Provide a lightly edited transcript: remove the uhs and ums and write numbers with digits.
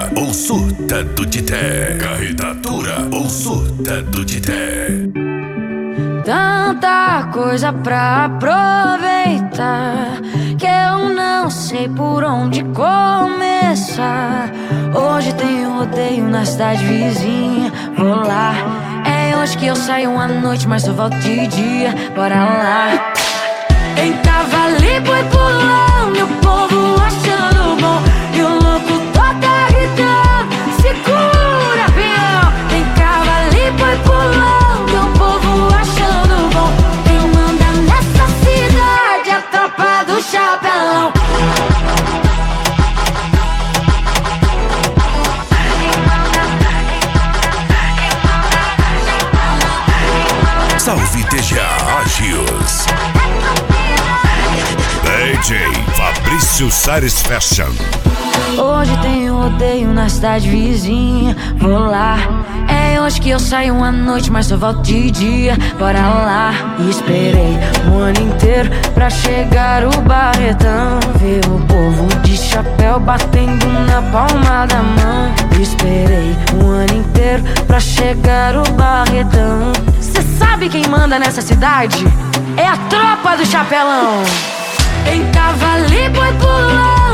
ou surta do Tité. Carredatura ou surta do Tité. Tanta coisa pra aproveitar que eu não sei por onde começar. Hoje tem rodeio na cidade vizinha, vou lá. É hoje que eu saio à noite, mas só volto de dia, bora lá. Quem tava ali foi pulando e o povo achando bom, e o locutor tá gritando, segura, peão. Quem tava ali foi pulando e o povo achando bom. Quem manda nessa cidade é a tropa do Chapelão. Salve TGA Agios. DJ Fabrício Sares Fashion. Hoje tem rodeio na cidade vizinha, vou lá. É hoje que eu saio à noite, mas só volto de dia, bora lá. E esperei um ano inteiro pra chegar o Barretão, ver o povo de chapéu batendo na palma da mão. E esperei um ano inteiro pra chegar o Barretão. Cê sabe quem manda nessa cidade? É a tropa do Chapelão. Quem tava ali foi pulando